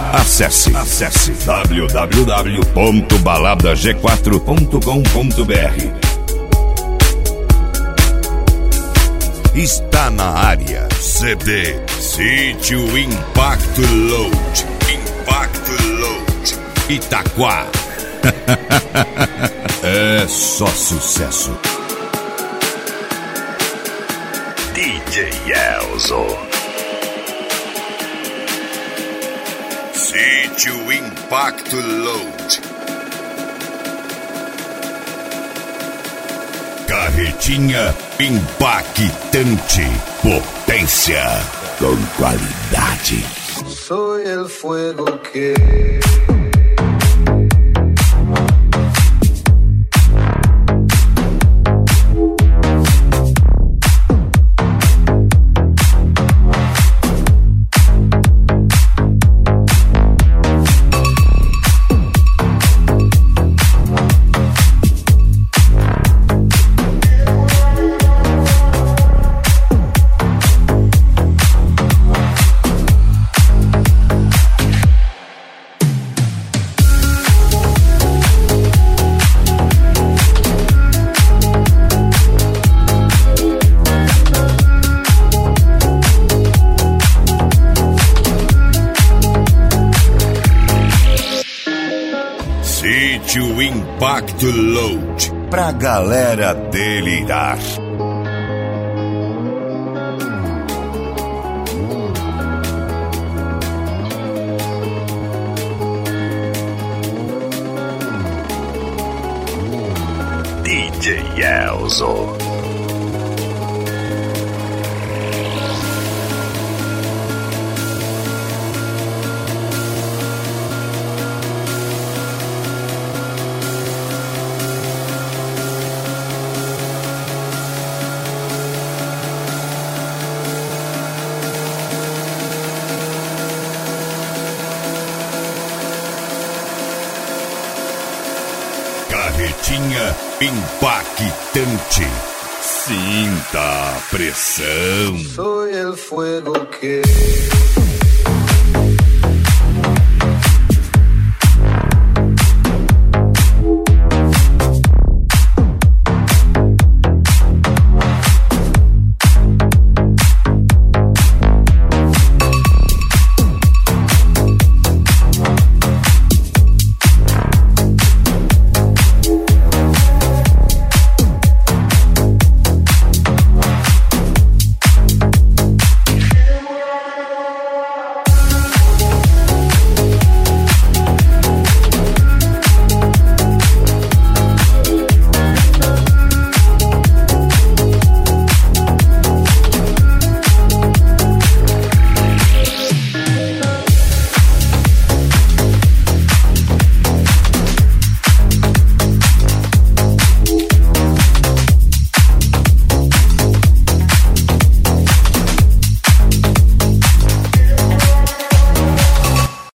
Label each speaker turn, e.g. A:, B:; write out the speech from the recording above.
A: Acesse www.baladag4.com.br. Está na área CD Sítio Impacto Load. Impacto Load Itaquá. É só sucesso. DJ Elzo. Sítio Impacto Load. Carretinha impactante. Potência com qualidade.
B: Soy el fuego que...
A: Sítio Impacto Load, pra galera delirar. DJ Elzo. Carretinha impactante. Sinta a pressão.
B: Soy el fuego que...